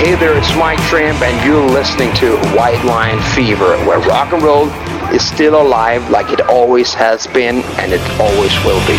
Hey there, it's Mike Tramp, and you're listening to White Line Fever, where rock and roll is still alive like it always has been, and it always will be.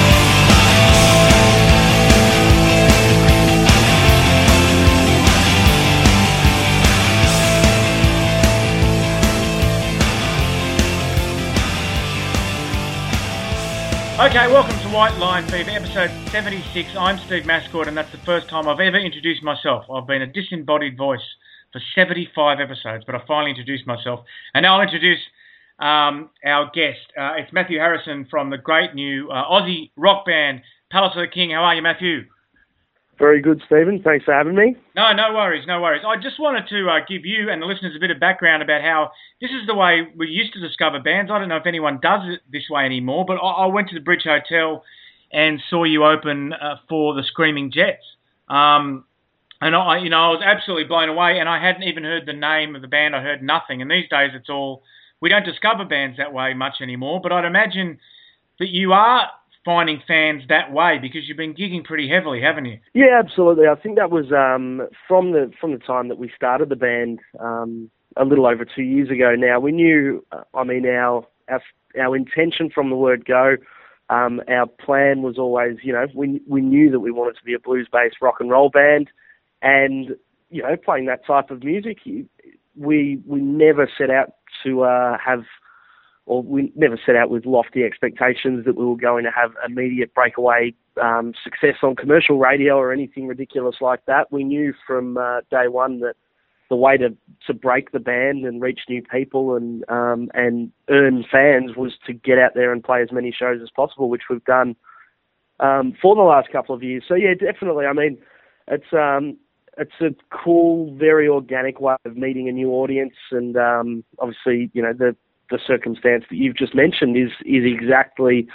Okay, welcome to White Line Fever, episode 76. I'm Steve Mascord, and that's the first time I've ever introduced myself. I've been a disembodied voice for 75 episodes, but I finally introduced myself. And now I'll introduce our guest. It's Matthew Harrison from the great new Aussie rock band, Palace of the King. How are you, Matthew? Very good, Stephen. Thanks for having me. No worries. I just wanted to give you and the listeners a bit of background about how this is the way we used to discover bands. I don't know if anyone does it this way anymore, but I went to the Bridge Hotel and saw you open for the Screaming Jets. And I was absolutely blown away, and I hadn't even heard the name of the band. I heard nothing. And these days we don't discover bands that way much anymore, but I'd imagine that you are finding fans that way because you've been gigging pretty heavily, haven't you? Yeah, absolutely. I think that was from the time that we started the band a little over 2 years ago now. We knew, our intention from the word go, our plan was always, we knew that we wanted to be a blues-based rock and roll band, and, playing that type of music, we never set out to we never set out with lofty expectations that we were going to have immediate breakaway success on commercial radio or anything ridiculous like that. We knew from day one that the way to break the band and reach new people and earn fans was to get out there and play as many shows as possible, which we've done for the last couple of years. So yeah, definitely. I mean, it's a cool, very organic way of meeting a new audience, and obviously, the circumstance that you've just mentioned is exactly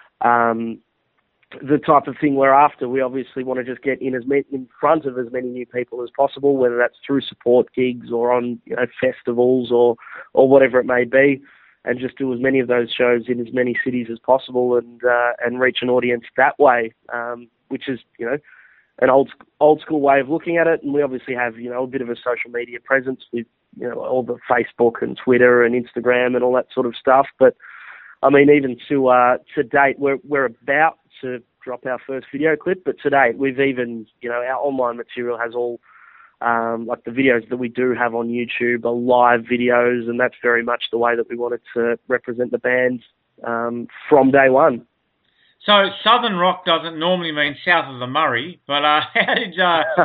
the type of thing we're after. We obviously want to just get in front of as many new people as possible, whether that's through support gigs or on festivals or whatever it may be, and just do as many of those shows in as many cities as possible and reach an audience that way, which is an old school way of looking at it. And we obviously have a bit of a social media presence with all the Facebook and Twitter and Instagram and all that sort of stuff. But I mean, even to date, we're about to drop our first video clip. But to date, we've even our online material has all like the videos that we do have on YouTube are live videos, and that's very much the way that we wanted to represent the band from day one. So Southern rock doesn't normally mean south of the Murray, but how did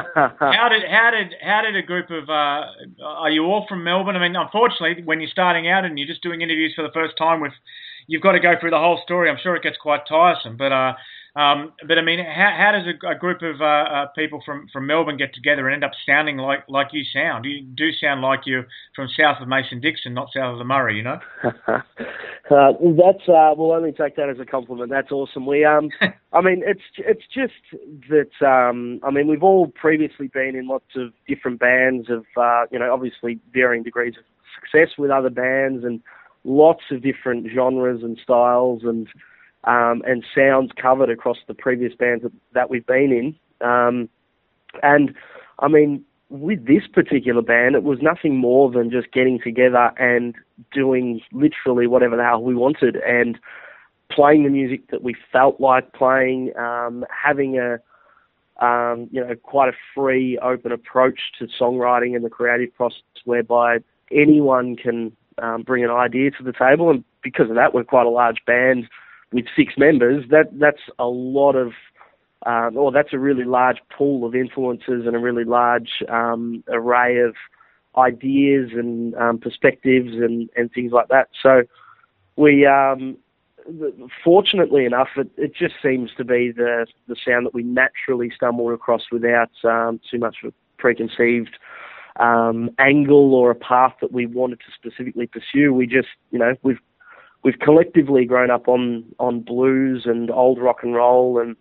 a group of are you all from Melbourne? I mean, unfortunately, when you're starting out and you're just doing interviews for the first time, you've got to go through the whole story. I'm sure it gets quite tiresome, but I mean, how does a group of people from Melbourne get together and end up sounding like you sound? You do sound like you're from south of Mason-Dixon, not south of the Murray, That's we'll only take that as a compliment. That's awesome. We I mean, it's just that I mean, we've all previously been in lots of different bands of obviously varying degrees of success with other bands and lots of different genres and styles and sounds covered across the previous bands that we've been in. And I mean, with this particular band, it was nothing more than just getting together and doing literally whatever the hell we wanted and playing the music that we felt like playing, having quite a free, open approach to songwriting and the creative process whereby anyone can bring an idea to the table. And because of that, we're quite a large band with 6 members. That's a lot of that's a really large pool of influences and a really large array of ideas and perspectives and things like that. So we, fortunately enough, it just seems to be the sound that we naturally stumbled across without too much of a preconceived angle or a path that we wanted to specifically pursue. We just, we've collectively grown up on blues and old rock and roll and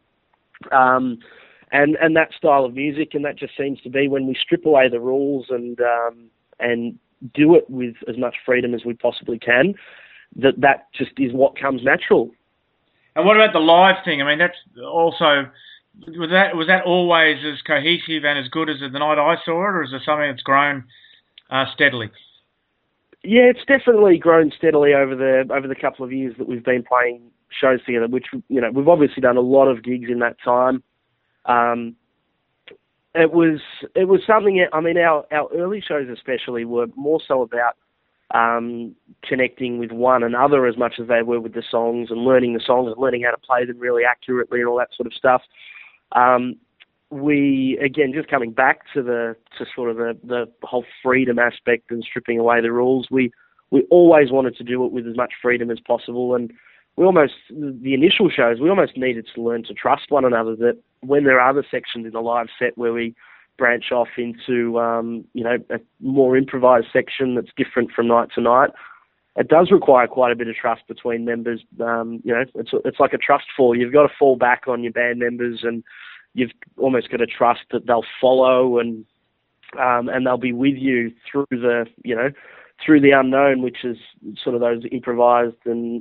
that style of music, and that just seems to be when we strip away the rules and do it with as much freedom as we possibly can, that just is what comes natural. And what about the live thing? I mean, that's also was that always as cohesive and as good as the night I saw it, or is it something that's grown steadily? Yeah, it's definitely grown steadily over the couple of years that we've been playing shows together, which, you know, we've obviously done a lot of gigs in that time. It was something, I mean, our early shows especially were more so about connecting with one another as much as they were with the songs and learning the songs and learning how to play them really accurately and all that sort of stuff. We, again, just coming back to the whole freedom aspect and stripping away the rules, we always wanted to do it with as much freedom as possible, and the initial shows, we almost needed to learn to trust one another, that when there are other sections in the live set where we branch off into, a more improvised section that's different from night to night, it does require quite a bit of trust between members. It's like a trust fall. You've got to fall back on your band members, and you've almost got to trust that they'll follow and they'll be with you through the unknown, which is sort of those improvised and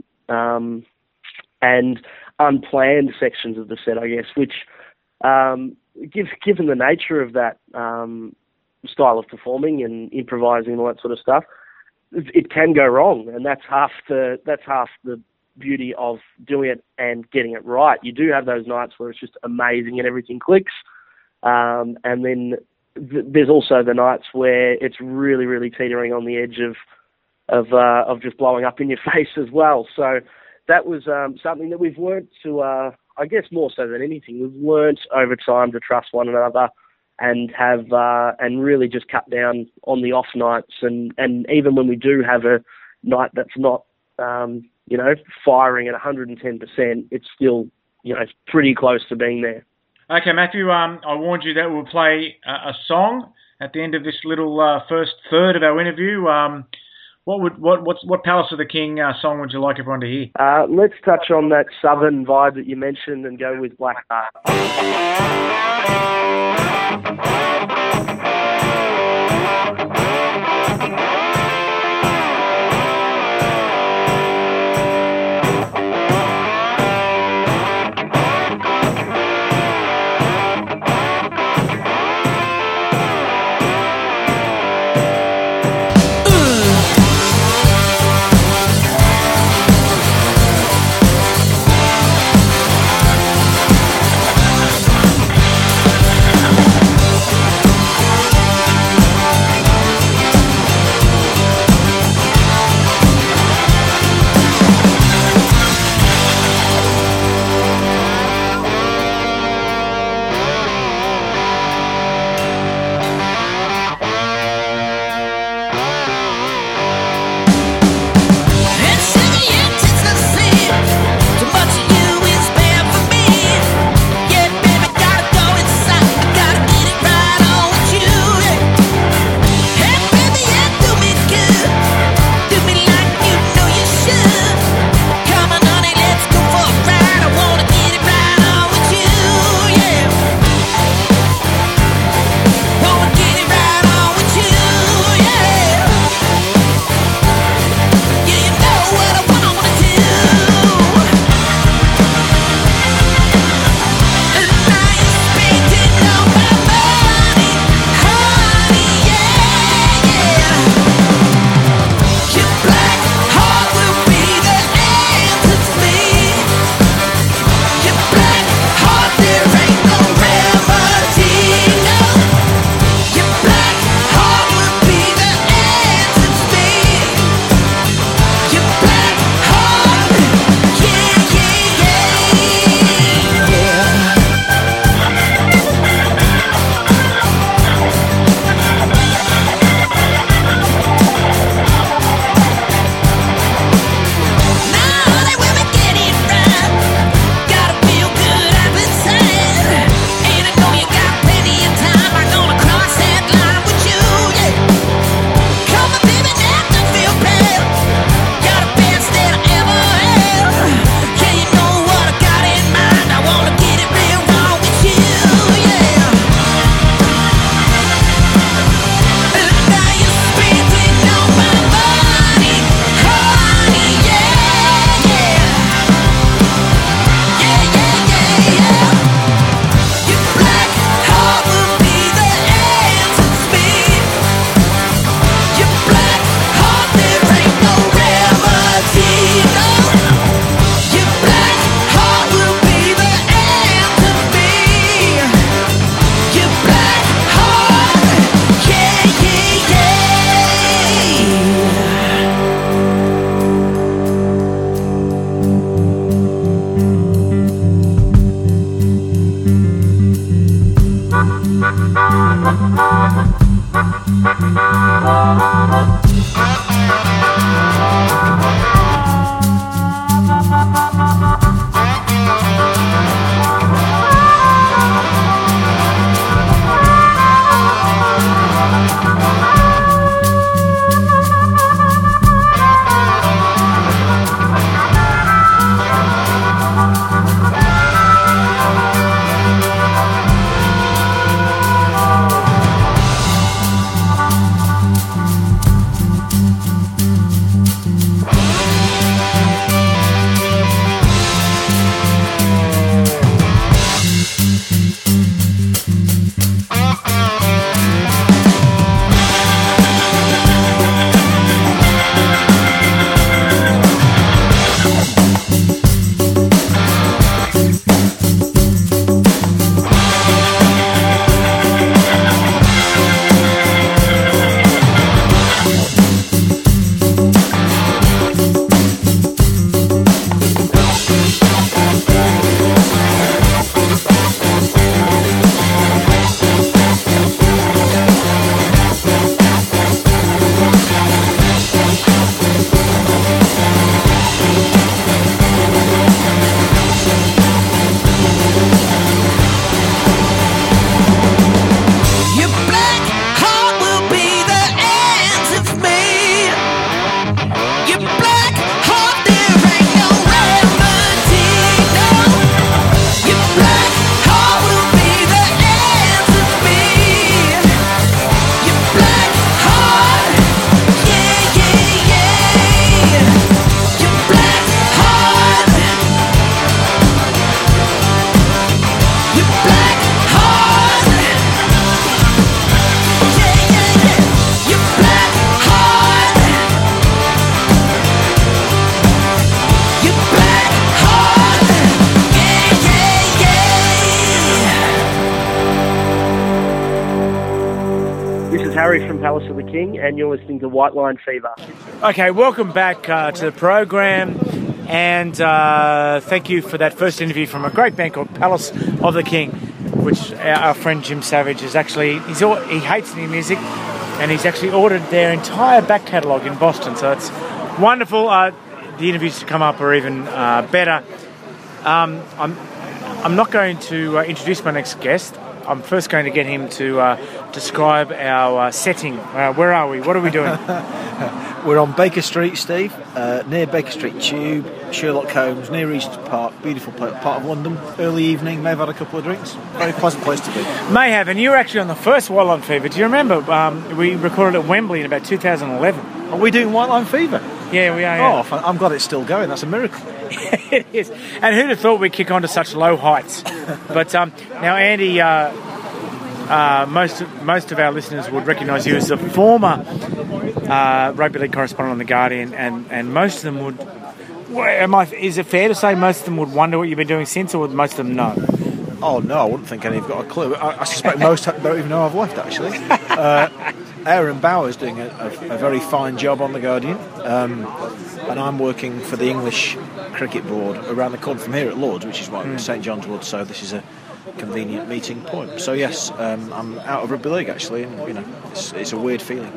unplanned sections of the set, I guess, which, given the nature of that style of performing and improvising and all that sort of stuff, it can go wrong, and that's half the beauty of doing it and getting it right. You do have those nights where it's just amazing and everything clicks, and then there's also the nights where it's really, really teetering on the edge of just blowing up in your face as well. So that was something that we've learned to, I guess more so than anything, we've learned over time to trust one another and have and really just cut down on the off nights, and even when we do have a night that's not firing at 110%, it's still pretty close to being there. Okay, Matthew, I warned you that we'll play a song at the end of this little first third of our interview. What Palace of the King song would you like everyone to hear? Let's touch on that southern vibe that you mentioned and go with Blackheart. Harry from Palace of the King, and you're listening to White Line Fever. Okay, welcome back to the program, and thank you for that first interview from a great band called Palace of the King, which our friend Jim Savage is actually, he hates new music, and he's actually ordered their entire back catalogue in Boston, so it's wonderful. The interviews to come up are even better. I'm not going to introduce my next guest. I'm first going to get him to describe our setting. Where are we? What are we doing? We're on Baker Street, Steve, near Baker Street Tube, Sherlock Holmes, near East Park, beautiful part of London. Early evening, may have had a couple of drinks. Very pleasant place to be. May have, and you were actually on the first White Line Fever. Do you remember? We recorded at Wembley in about 2011. Are we doing White Line Fever? Yeah, we are. Yeah. Oh, I'm glad it's still going. That's a miracle. It is. And who'd have thought we'd kick on to such low heights? But now, Andy, most of our listeners would recognise you as the former rugby league correspondent on The Guardian, and most of them would... Is it fair to say most of them would wonder what you've been doing since, or would most of them know? Oh, no, I wouldn't think any have got a clue. I suspect most don't even know I've left, actually. Aaron Bauer's doing a very fine job on The Guardian, and I'm working for the English Cricket Board around the corner from here at Lords, which is St John's Wood, so this is a convenient meeting point. So yes, I'm out of rugby league actually, and it's a weird feeling.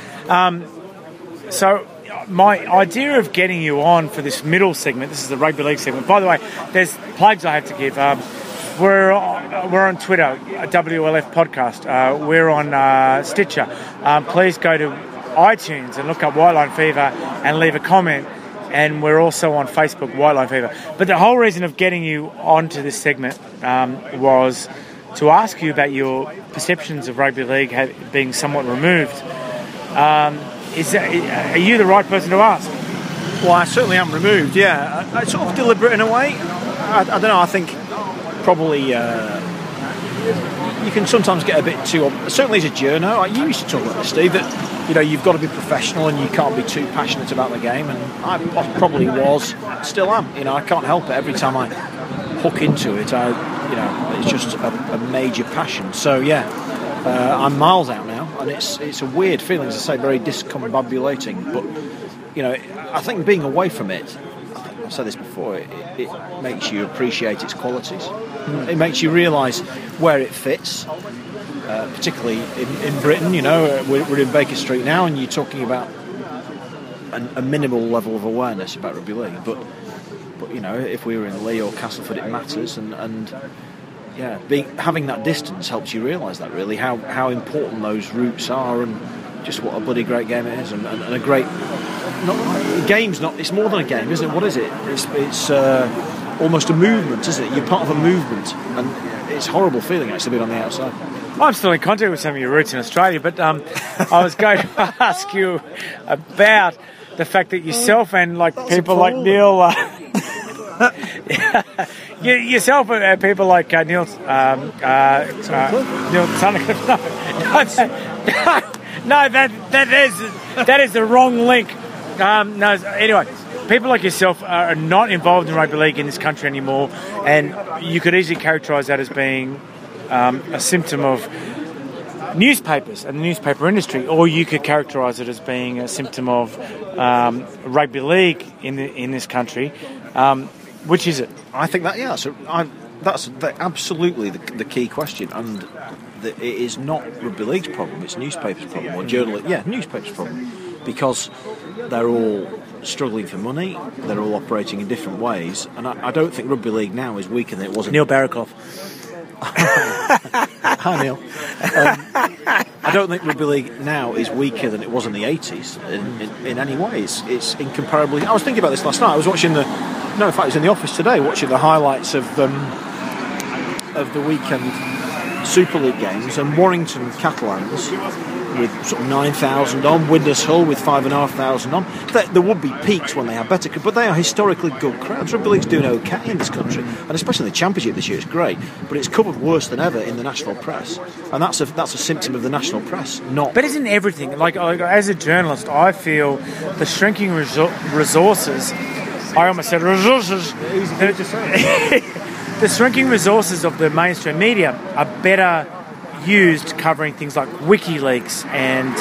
So my idea of getting you on for this middle segment, this is the rugby league segment. By the way, there's plugs I have to give. We're on Twitter, WLF Podcast. We're on Stitcher. Please go to iTunes and look up White Line Fever and leave a comment. And we're also on Facebook, White Line Fever. But the whole reason of getting you onto this segment was to ask you about your perceptions of rugby league being somewhat removed. Are you the right person to ask? Well, I certainly am removed, yeah. It's sort of deliberate in a way. I don't know, I think probably you can sometimes get a bit too... Certainly as a journo, you used to talk about this, Steve, that you've got to be professional and you can't be too passionate about the game, and I probably was, still am. I can't help it. Every time I hook into it, it's just a major passion. So yeah, I'm miles out now, and it's a weird feeling, as I say, very discombobulating. But I think being away from it, I've said this before, it makes you appreciate its qualities. It makes you realise where it fits, particularly in Britain. You know, we're in Baker Street now, and you're talking about a minimal level of awareness about rugby league. But you know, if we were in Leigh or Castleford, it matters, and yeah, having that distance helps you realise that really how important those routes are, and just what a bloody great game it is, and a great. It's more than a game, isn't it? What is it? It's almost a movement, isn't it? You're part of a movement, and it's a horrible feeling actually being on the outside. I'm still in contact with some of your roots in Australia, but I was going to ask you about the fact that yourself and people like Neil, yourself and people like Neil Tunnicliffe. No, that is the wrong link. No, anyway, people like yourself are not involved in rugby league in this country anymore, and you could easily characterise that as being a symptom of newspapers and the newspaper industry, or you could characterise it as being a symptom of rugby league in this country. Which is it? I think that that's absolutely the key question, and it is not rugby league's problem; it's newspapers' problem, or newspapers' problem, because they're all struggling for money, they're all operating in different ways, and I don't think rugby league now is weaker than it was. Neil Barraclough. Hi, Neil. I don't think rugby league now is weaker than it was in the 80s in any way. It's incomparably. I was thinking about this last night. I was watching in fact, I was in the office today watching the highlights of the weekend Super League games, and Warrington Catalans with sort of 9,000 on, Widnes Hull with 5,500 on. There would be peaks when they have better, but they are historically good crowds. Rugby league's doing okay in this country, and especially in the Championship this year, it's great, but it's covered worse than ever in the national press, and that's a symptom of the national press. But isn't everything, like as a journalist, I feel the shrinking resources. I almost said resources. The shrinking resources of the mainstream media are better used covering things like WikiLeaks and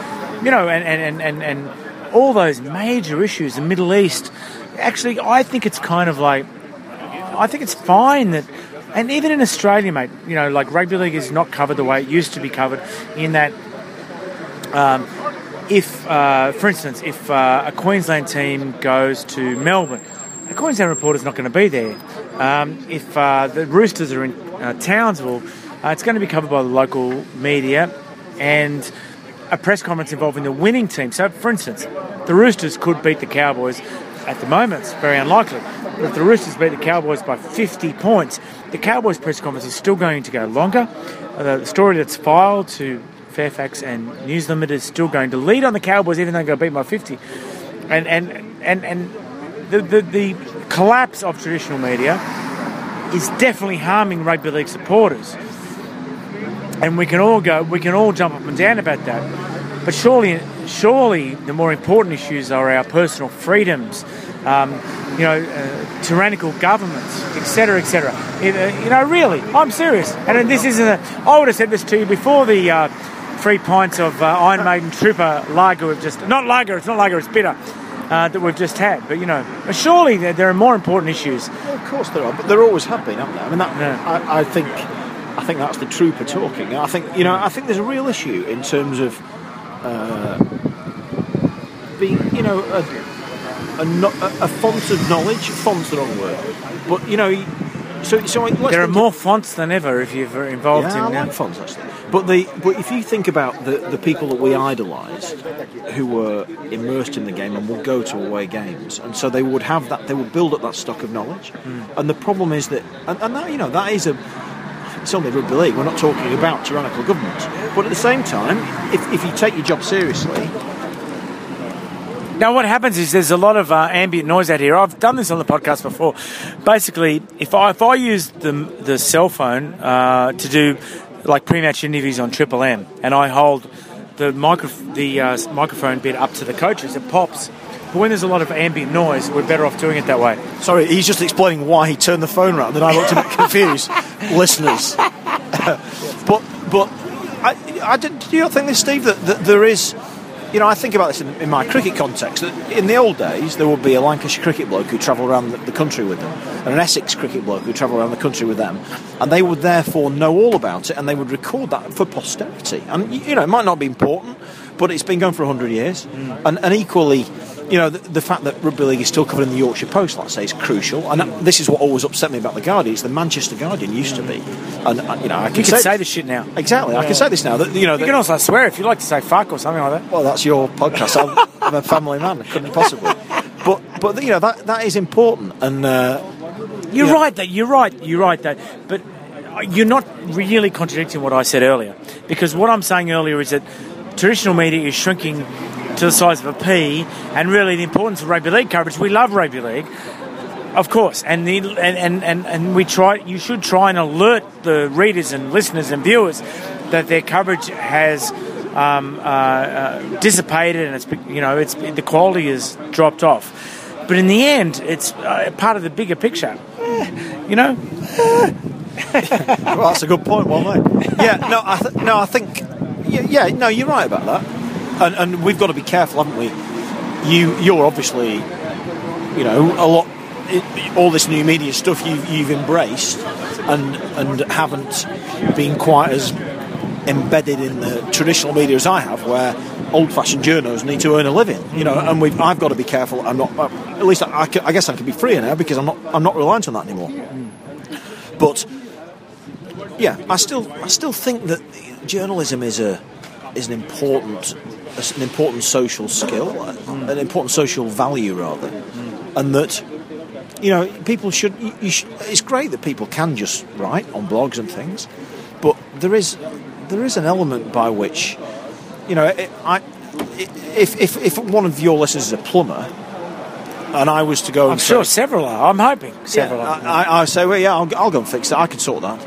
and all those major issues, the Middle East. Actually, I think it's kind of like, I think it's fine that, and even in Australia, mate, you know, like rugby league is not covered the way it used to be covered. In that, for instance, if a Queensland team goes to Melbourne, a Queensland reporter's not going to be there. If the Roosters are in Townsville, it's going to be covered by the local media and a press conference involving the winning team. So, for instance, the Roosters could beat the Cowboys. At the moment, it's very unlikely. But if the Roosters beat the Cowboys by 50 points, the Cowboys press conference is still going to go longer. The story that's filed to Fairfax and News Limited is still going to lead on the Cowboys, even though they're going to beat by 50. And the collapse of traditional media is definitely harming rugby league supporters. And we can all jump up and down about that. But surely the more important issues are our personal freedoms, tyrannical governments, etc., etc. Really, I'm serious. And this isn't I would have said this to you before the 3 pints of Iron Maiden Trooper lager it's not lager, it's bitter, that we've just had. But, surely there are more important issues. Well, of course there are, but there always have been, haven't there? I mean, I think that's the trooper talking. I think there's a real issue in terms of being, a font of knowledge. Font's the wrong word, but there are more fonts than ever if you're involved in. I like fonts actually. But if you think about the people that we idolised, who were immersed in the game and would go to away games, and so they would have that, they would build up that stock of knowledge. And the problem is that, and that that is it's only rugby league. We're not talking about tyrannical governments, but at the same time, if you take your job seriously. Now, what happens is there's a lot of ambient noise out here. I've done this on the podcast before. Basically, if I use the cell phone to do like pre-match interviews on Triple M, and I hold the microphone bit up to the coaches, it pops. But when there's a lot of ambient noise, we're better off doing it that way. Sorry, he's just explaining why he turned the phone around, and I looked a bit confused. Listeners. But do you not think this, Steve, that there is I think about this in my cricket context. That in the old days, there would be a Lancashire cricket bloke who travelled around the country with them, and an Essex cricket bloke who travelled around the country with them, and they would therefore know all about it, and they would record that for posterity. And it might not be important, but it's been going for 100 years, and equally. The fact that rugby league is still covered in the Yorkshire Post, let's say, is crucial. And this is what always upset me about the Guardian. It's the Manchester Guardian used to be, and I can say this shit now. Exactly, I can say this now. That you can also swear if you like to say fuck or something like that. Well, that's your podcast. I'm a family man. I couldn't possibly. But that is important. And you're right. That, but you're not really contradicting what I said earlier, because what I'm saying earlier is that traditional media is shrinking to the size of a pea, and really the importance of rugby league coverage. We love rugby league, of course, and we try. You should try and alert the readers and listeners and viewers that their coverage has dissipated, and it's the quality has dropped off. But in the end, it's part of the bigger picture. Well, that's a good point, well made. I think. No, you're right about that. And we've got to be careful, haven't we? You're obviously, a lot. All this new media stuff you've embraced, and haven't been quite as embedded in the traditional media as I have, where old-fashioned journos need to earn a living. And I've got to be careful. I'm not. At least I guess I can be freer now because I'm not reliant on that anymore. But I still think that journalism is an important social skill, an important social value rather, and that people should. It's great that people can just write on blogs and things, but there is an element by which, if one of your listeners is a plumber, and I was to go, I'm sure several are. I'm hoping several are. I say, well, yeah, I'll go and fix that. I can sort that,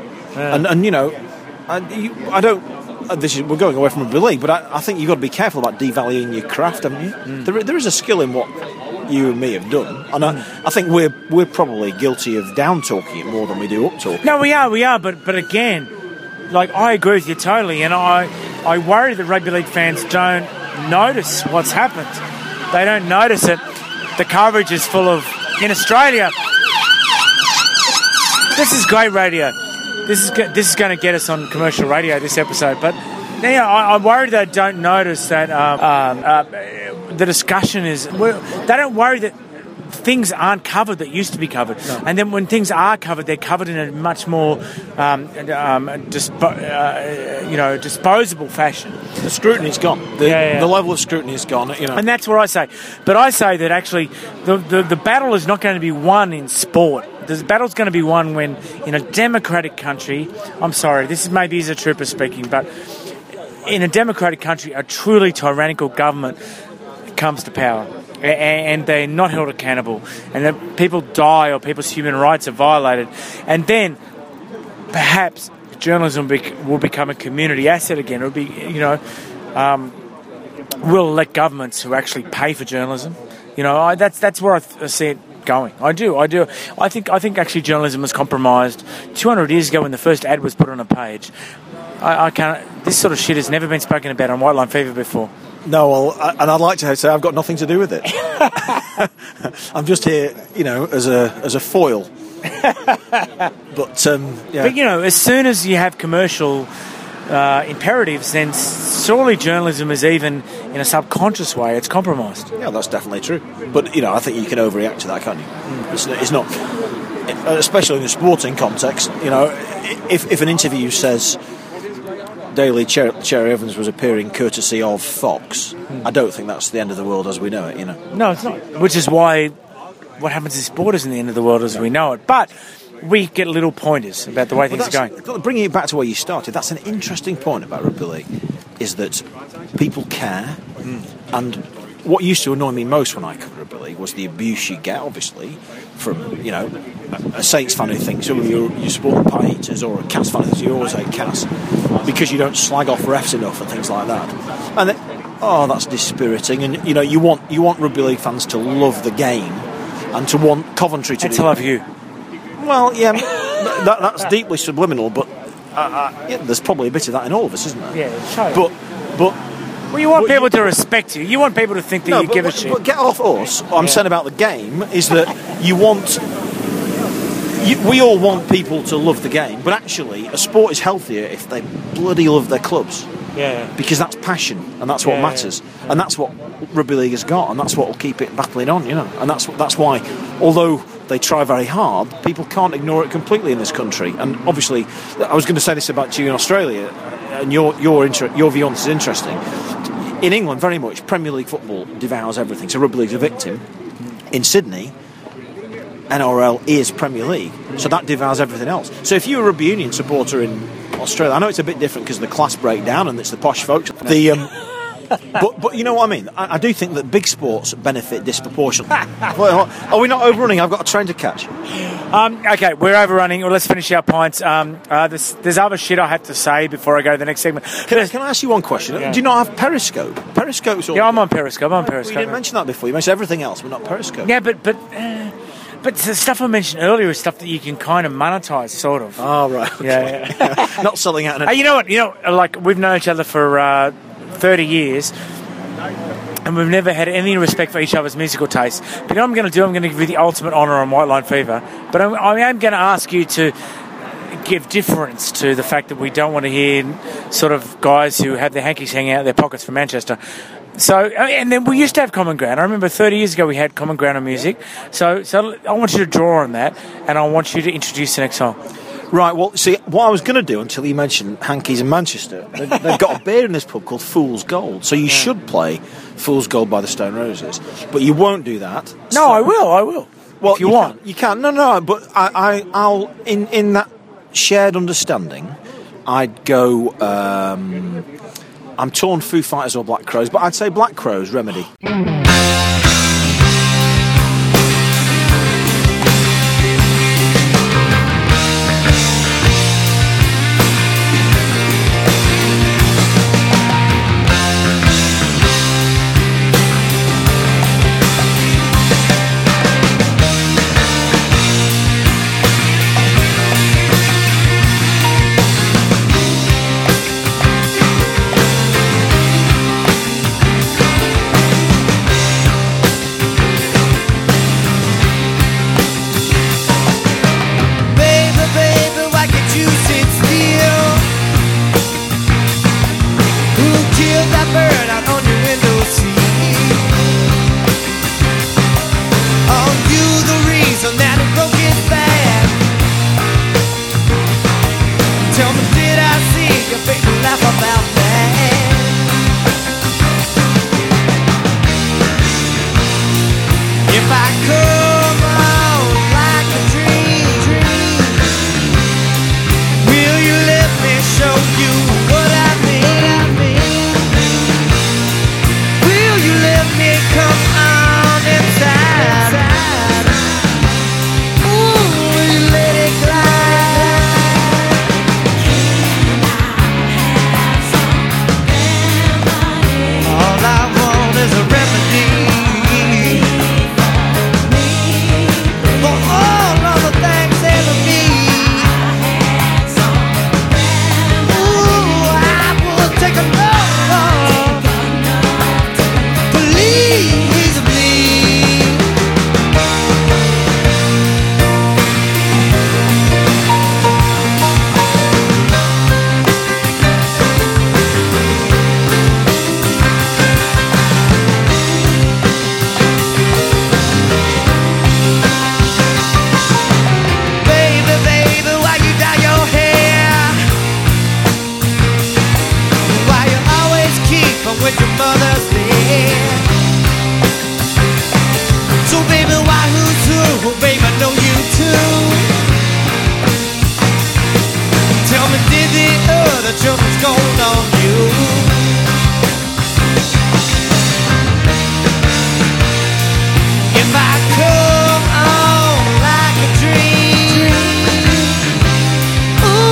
I don't. We're going away from rugby league, but I think you've got to be careful about devaluing your craft, haven't you? There is a skill in what you and me have done, and I think we're probably guilty of down talking it more than we do up talking. No, we are, but again, like I agree with you totally, and I worry that rugby league fans don't notice what's happened. They don't notice it. The coverage is full of in Australia. This is great radio. This is going to get us on commercial radio, this episode. But I'm worried they don't notice that the discussion is. They don't worry that things aren't covered that used to be covered, no. And then when things are covered, they're covered in a much more disposable fashion. The scrutiny's gone. The level of scrutiny is gone. And that's what I say. But I say that actually the battle is not going to be won in sport. The battle's going to be won when, in a democratic country, I'm sorry, this is maybe is a trooper speaking, but in a democratic country, a truly tyrannical government comes to power, and they're not held accountable, and that people die or people's human rights are violated, and then perhaps journalism will become a community asset again. It'll be, we'll elect governments who actually pay for journalism. That's where I see it going. I do. I think actually journalism was compromised 200 years ago when the first ad was put on a page. I can't. This sort of shit has never been spoken about on White Line Fever before. No, well, and I'd like to say I've got nothing to do with it. I'm just here, as a foil. But as soon as you have commercial imperatives, then surely journalism is even in a subconscious way it's compromised. Yeah, that's definitely true. But I think you can overreact to that, can't you? It's not, especially in a sporting context. If an interview says Daily Cherry Evans was appearing courtesy of Fox, I don't think that's the end of the world as we know it. No, it's not. Which is why what happens in sport isn't the end of the world as we know it. But we get little pointers about the way things are going. Bringing it back to where you started, that's an interesting point about rugby league, is that people care, and what used to annoy me most when I covered rugby league was the abuse you get, obviously, from, a Saints fan who thinks, you support the Pie Eaters, or a Cass fan who thinks you always hate Cass, because you don't slag off refs enough and things like that. And that's dispiriting, and, you want rugby league fans to love the game, and to want Coventry to love you. Well, yeah, that's deeply subliminal, but there's probably a bit of that in all of us, isn't there? Yeah, totally. But Well, you want people to respect you. You want people to think that you give a shit. But get off us. What I'm saying about the game is that we all want people to love the game, but actually a sport is healthier if they bloody love their clubs. Yeah. Because that's passion, and that's what matters, and that's what rugby league has got, and that's what will keep it battling on, and that's why, although they try very hard, people can't ignore it completely in this country. And obviously, I was going to say this about you in Australia, and your view on this is interesting. In England, very much Premier League football devours everything, so rugby league's a victim. In Sydney, NRL is Premier League, so that devours everything else. So if you're a rugby union supporter in Australia, I know it's a bit different because of the class breakdown and it's the posh folks. But you know what I mean? I do think that big sports benefit disproportionately. Are we not overrunning? I've got a train to catch. Okay, we're overrunning. Well, let's finish our pints. There's other shit I have to say before I go to the next segment. Can I ask you one question? Yeah. Do you not have Periscope? Periscope's all... Yeah, I'm on Periscope. You didn't mention that before. You mentioned everything else, but not Periscope. Yeah, but the stuff I mentioned earlier is stuff that you can kind of monetize, sort of. Oh, right. Okay. Yeah. Not selling out. You know what? Like, we've known each other for 30 years, and we've never had any respect for each other's musical tastes. But you know what I'm going to do? I'm going to give you the ultimate honour on White Line Fever. But I am going to ask you to give difference to the fact that we don't want to hear sort of guys who have their hankies hanging out of their pockets from Manchester. So, and then we used to have Common Ground. I remember 30 years ago we had Common Ground on music. So I want you to draw on that, and I want you to introduce the next song. Right, well, see, what I was going to do until you mentioned hankies in Manchester, they've got a beer in this pub called Fool's Gold, so you should play Fool's Gold by the Stone Roses, but you won't do that. No, so, I will. Well, if you want. You can. No, but I'll in that shared understanding, I'd go... I'm torn Foo Fighters or Black Crowes, but I'd say Black Crowes, Remedy.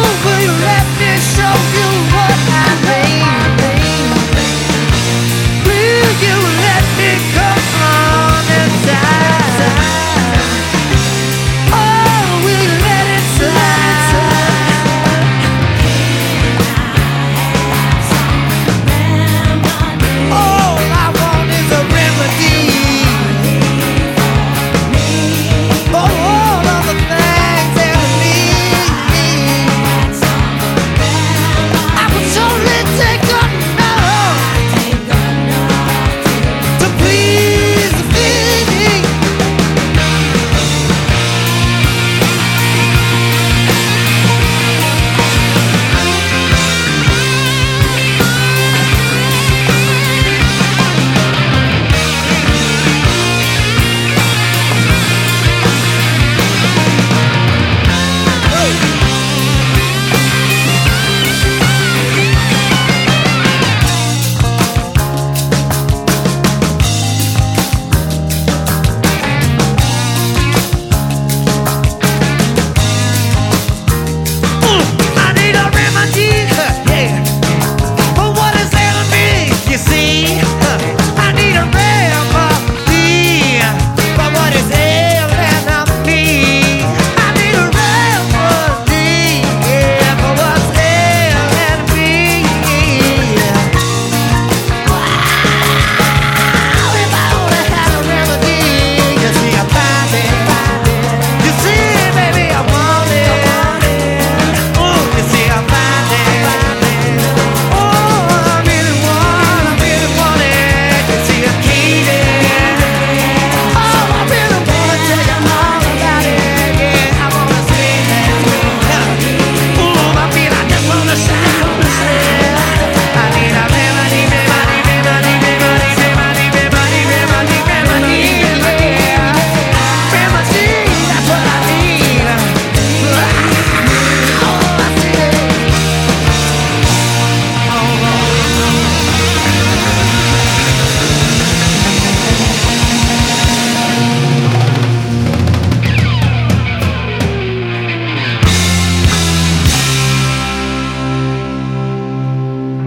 Will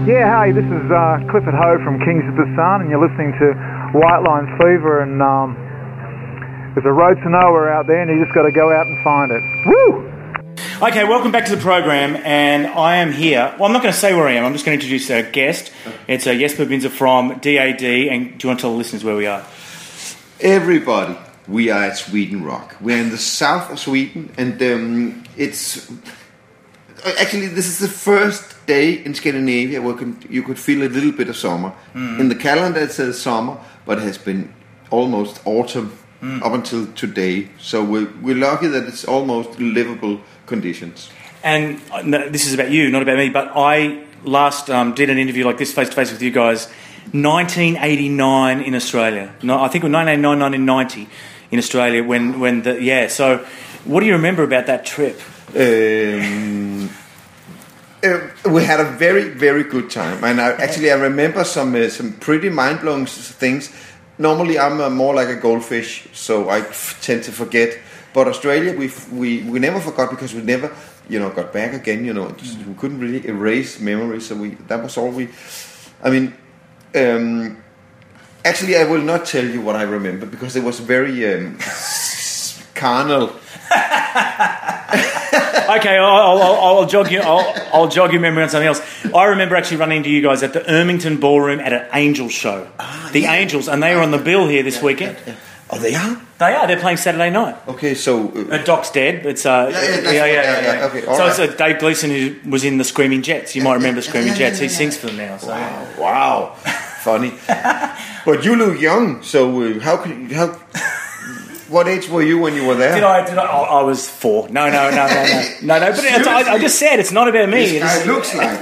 Yeah, hey, this is Clifford Ho from Kings of the Sun, and you're listening to White Line Fever, and there's a road to nowhere out there, and you just got to go out and find it. Woo! Okay, welcome back to the program, and I am here. Well, I'm not going to say where I am. I'm just going to introduce our guest. It's Jesper Binzer from DAD, and do you want to tell the listeners where we are? Everybody, we are at Sweden Rock. We're in the south of Sweden, and it's... Actually, this is the first day in Scandinavia where you could feel a little bit of summer. In the calendar it says summer, but it has been almost autumn up until today. So we're lucky that it's almost livable conditions. And this is about you, not about me, but I last did an interview like this face-to-face with you guys 1989 in Australia. No, I think it was 1989, 1990 in Australia when the... Yeah, so what do you remember about that trip? We had a very, very good time, and I remember some pretty mind-blowing things. Normally, I'm more like a goldfish, so I tend to forget. But Australia, we never forgot because we never, got back again. We couldn't really erase memories, so that was all we. I mean, actually, I will not tell you what I remember because it was very carnal. Okay, I'll jog you. I'll jog your memory on something else. I remember actually running into you guys at the Ermington Ballroom at an Angels show. Angels, and they were on the bill here this weekend. Yeah. Oh, they are. They are. They're playing Saturday night. Okay, so Doc's dead. It's yeah. Okay, so right. It's Dave Gleeson who was in the Screaming Jets. You might remember the Screaming Jets. He sings for them now. So. Wow, funny. But you look young. So how? What age were you when you were there? Did I? I was 4. No. But I just said it's not about me. This guy looks like.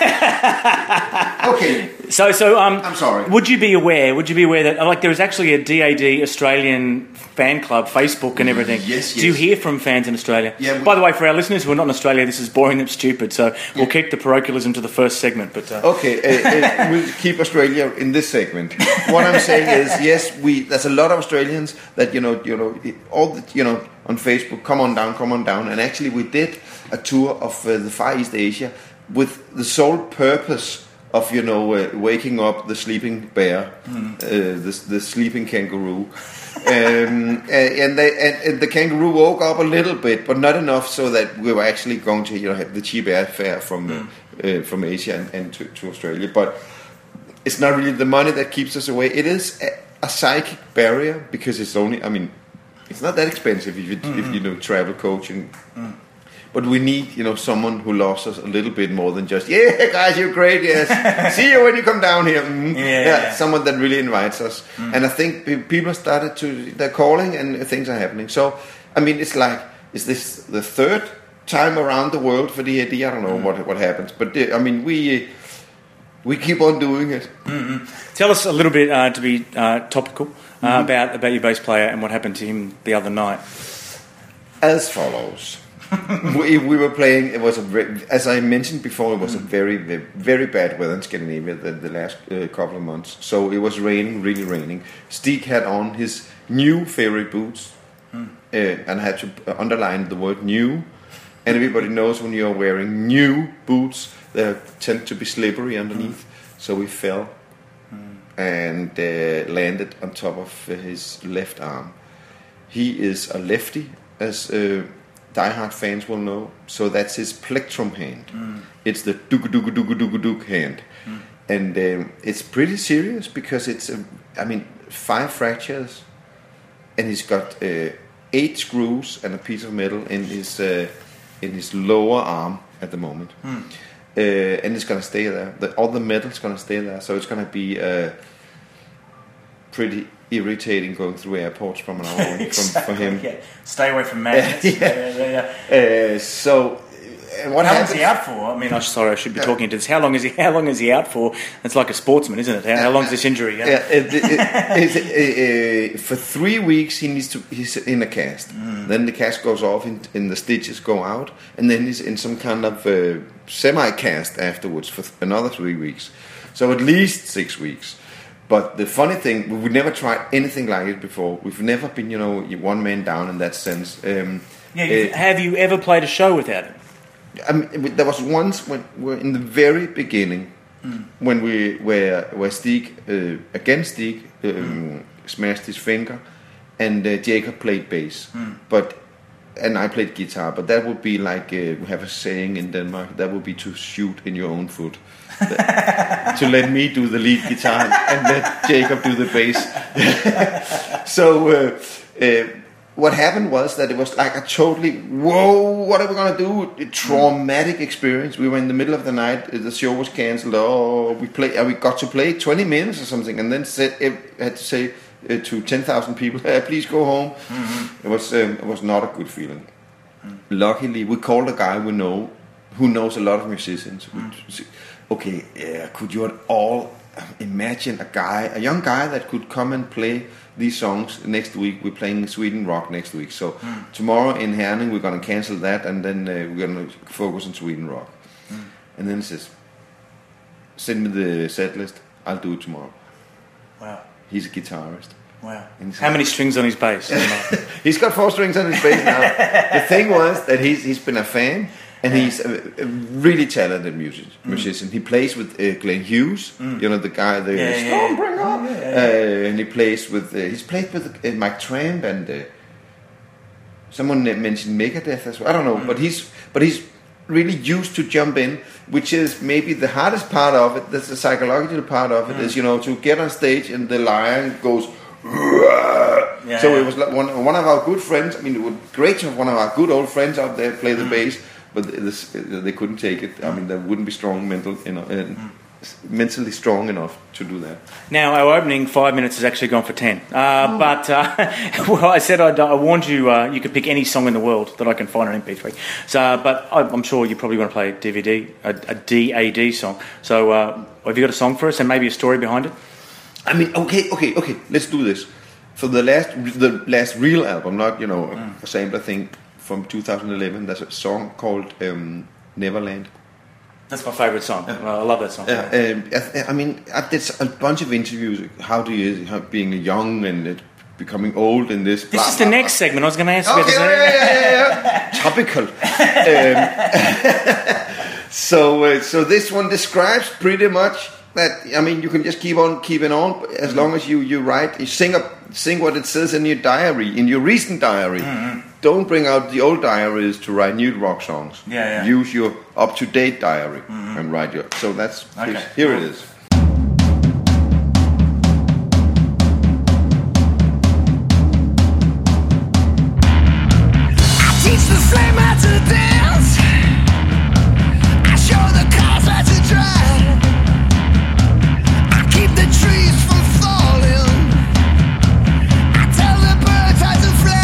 Okay. So I'm sorry. Would you be aware that there is actually a DAD Australian fan club, Facebook and everything? Yes. Do you hear from fans in Australia? Yeah. By the way, for our listeners who are not in Australia, this is boring them stupid. So we'll keep the parochialism to the first segment. But okay, we'll keep Australia in this segment. What I'm saying is, yes, there's a lot of Australians that all the, on Facebook, come on down, and actually we did a tour of the Far East Asia with the sole purpose of waking up the sleeping bear, the sleeping kangaroo, and the kangaroo woke up a little bit, but not enough so that we were actually going to have the cheap airfare from Asia and to Australia. But it's not really the money that keeps us away. It is a psychic barrier because it's only. I mean, it's not that expensive if you travel coaching. But we need, someone who loves us a little bit more than just, yeah, guys, you're great, yes. See you when you come down here. Yeah, someone that really invites us. And I think people they're calling and things are happening. So, I mean, it's like, is this the third time around the world for DAD? I don't know what happens. But, I mean, we keep on doing it. Tell us a little bit, to be topical, about your bass player and what happened to him the other night. As follows. we were playing. It was as I mentioned before. It was a very, very, very bad weather in Scandinavia the last couple of months. So it was raining, really raining. Stig had on his new favorite boots, and had to underline the word "new." And everybody knows when you're wearing new boots, they tend to be slippery underneath. So we fell and landed on top of his left arm. He is a lefty, as diehard fans will know, so that's his plectrum hand. It's the duk hand, and it's pretty serious because it's 5 fractures, and he's got 8 screws and a piece of metal in his lower arm at the moment, and it's gonna stay there. All the metal's gonna stay there, so it's gonna be pretty irritating going through airports from now on. Exactly, for him. Yeah. Stay away from magnets. So, what how long happens? is he out for? I mean, I should be talking into this. How long is he out for? It's like a sportsman, isn't it? How long is this injury? For 3 weeks he's in a cast. Then the cast goes off and the stitches go out, and then he's in some kind of semi-cast afterwards for another 3 weeks. So at least 6 weeks. But the funny thing, we've never tried anything like it before. We've never been, one man down in that sense. Have you ever played a show without him? There was once when we're in the very beginning, when where Stig against Stig smashed his finger, and Jacob played bass, and I played guitar. But that would be like we have a saying in Denmark. That would be to shoot in your own foot. To let me do the lead guitar and let Jacob do the bass. So what happened was that it was like a totally, whoa, what are we going to do? A traumatic experience. We were in the middle of the night, the show was cancelled. Oh, we got to play 20 minutes or something, and then had to say to 10,000 people, please go home. It was not a good feeling. Luckily, we called a guy we know, who knows a lot of musicians. Okay, could you at all imagine a young guy that could come and play these songs next week? We're playing Sweden Rock next week, so tomorrow in Herning we're going to cancel that, and then we're going to focus on Sweden Rock. And then he says, send me the set list, I'll do it tomorrow. Wow. He's a guitarist. Wow. How many strings on his bass? He's got 4 strings on his bass now. The thing was that he's been a fan. And he's a really talented musician. He plays with Glenn Hughes, you know, the guy, and he plays with. He's played with Mike Tramp, and someone mentioned Megadeth as well. I don't know, but he's really used to jump in, which is maybe the hardest part of it. That's the psychological part of it. Is, you know, to get on stage and the lion goes. So it was like one of our good friends. I mean, it was great to have one of our good old friends out there play the bass. But they couldn't take it. I mean, they wouldn't be strong mentally strong enough to do that. Now, our opening 5 minutes has actually gone for 10. But well, I said I warned you. You could pick any song in the world that I can find on MP3. So, but I'm sure you probably want to play a DAD song. So, have you got a song for us and maybe a story behind it? I mean, okay. Let's do this. For the last real album, not a sampler thing. From 2011, there's a song called Neverland. That's my favourite song. I love that song. I mean, I did a bunch of interviews. How being young and becoming old in this. This is the next segment. I was going to ask you. Yeah. Topical. So this one describes pretty much that. I mean, you can just keep on keeping on as long as you write. You sing what it says in your diary, in your recent diary. Don't bring out the old diaries to write new rock songs. Use your up-to-date diary and write your. So that's here it is. I teach the flame how to dance. I show the cars how to drive. I keep the trees from falling. I tell the birds how to fly.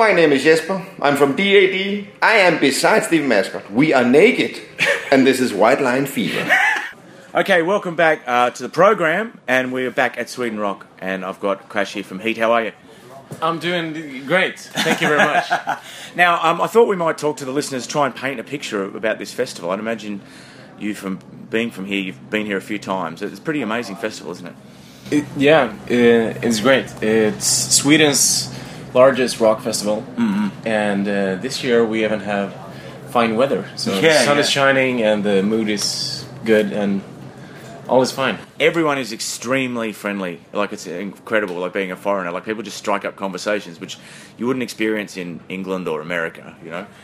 my name is Jesper. I'm from DAD. I am, besides the mascot, we are naked, and this is White Line Fever. Okay, welcome back to the program, and we're back at Sweden Rock, and I've got Crash here from Heat. How are you? I'm doing great. Thank you very much. Now, I thought we might talk to the listeners, try and paint a picture about this festival. I'd imagine you, from being from here, you've been here a few times. It's a pretty amazing festival, isn't it? It's great. It's Sweden's largest rock festival, and this year we even have fine weather. So the sun is shining and the mood is good and all is fine. Everyone is extremely friendly. Like, it's incredible, like being a foreigner. Like, people just strike up conversations, which you wouldn't experience in England or America, you know?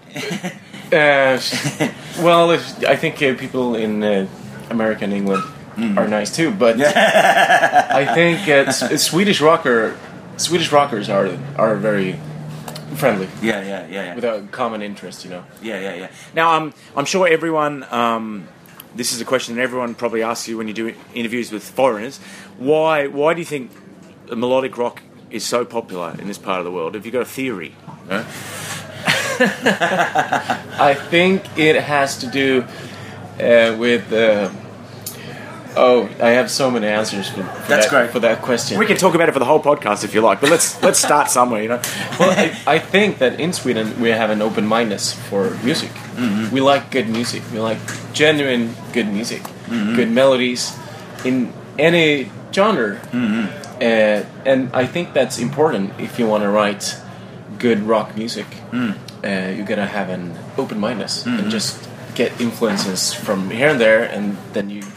Well, I think people in America and England are nice too, but I think Swedish rockers are very friendly. Yeah. With a common interest, you know. Yeah. Now, I'm sure everyone. This is a question that everyone probably asks you when you do interviews with foreigners. Why do you think melodic rock is so popular in this part of the world? Have you got a theory? No? I think it has to do with. I have so many answers for that question. We can talk about it for the whole podcast if you like, but let's start somewhere, you know. Well, I think that in Sweden we have an open-mindedness for music. We like good music. We like genuine good music, good melodies in any genre. And I think that's important if you want to write good rock music. You gotta have an open-mindedness and just get influences from here and there, and then you.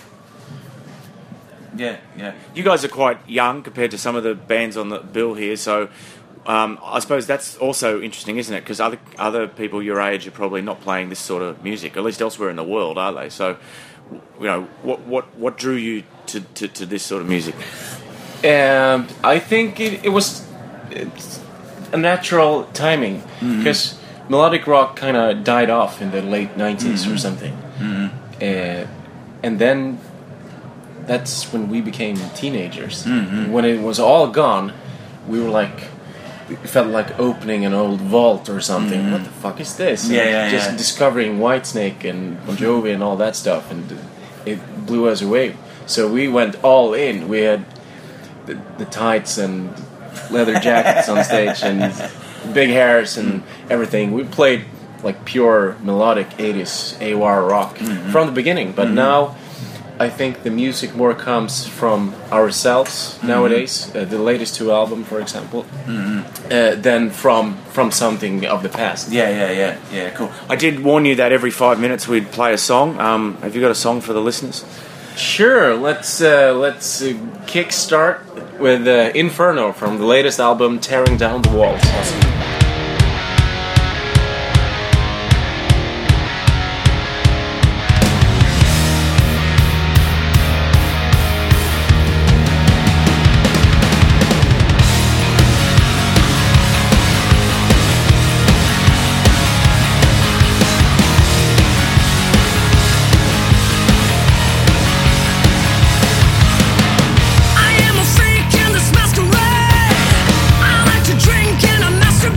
Yeah. You guys are quite young compared to some of the bands on the bill here, so I suppose that's also interesting, isn't it? Because other people your age are probably not playing this sort of music, at least elsewhere in the world, are they? So, you know, what drew you to this sort of music? I think it was a natural timing, because melodic rock kind of died off in the late 90s or something, and then. That's when we became teenagers. When it was all gone, we were like, it felt like opening an old vault or something. What the fuck is this? Just discovering Whitesnake and Bon Jovi and all that stuff, and it blew us away. So we went all in. We had the tights and leather jackets on stage and big hairs and everything. We played like pure melodic 80s AOR rock from the beginning, but now I think the music more comes from ourselves nowadays, the latest 2 albums, for example, than from something of the past. Yeah, cool. I did warn you that every 5 minutes we'd play a song. Have you got a song for the listeners? Sure, let's kick start with Inferno from the latest album, Tearing Down the Walls. I am a freak in this masquerade. I like to drink in a master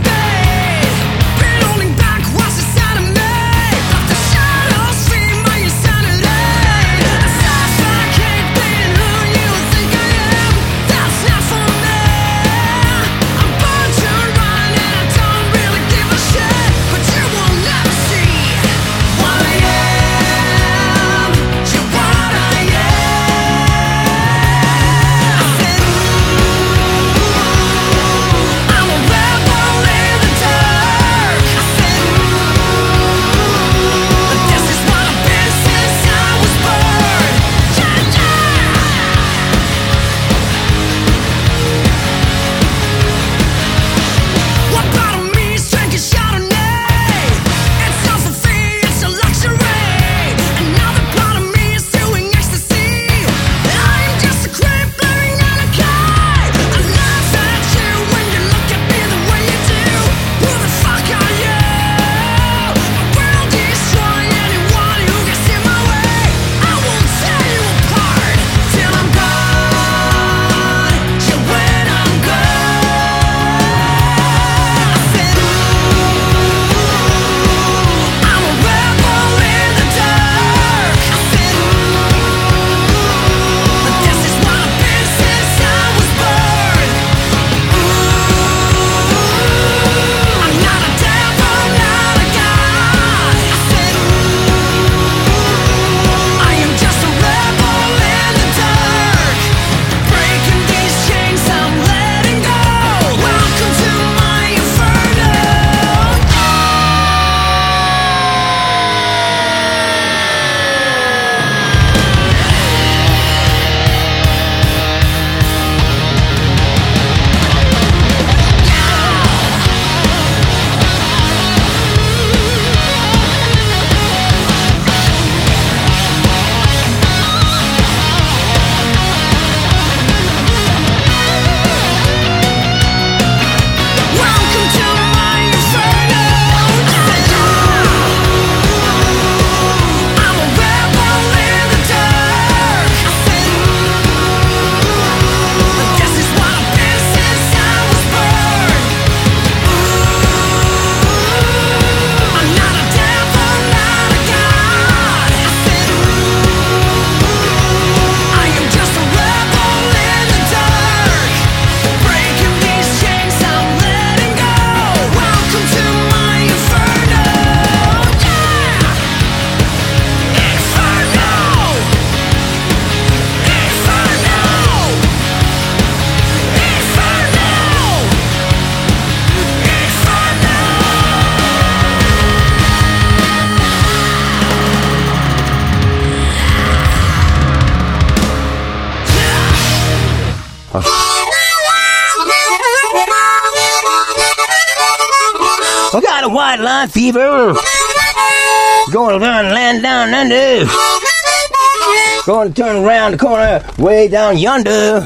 I got a white line fever. Going to run land down under. Going to turn around the corner way down yonder.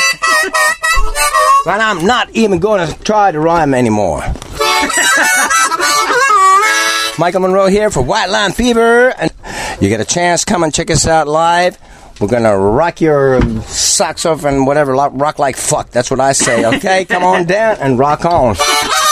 And I'm not even going to try to rhyme anymore. Michael Monroe here for White Line Fever. And you get a chance, come and check us out live. We're going to rock your socks off and whatever, rock like fuck. That's what I say, okay? Come on down and rock on.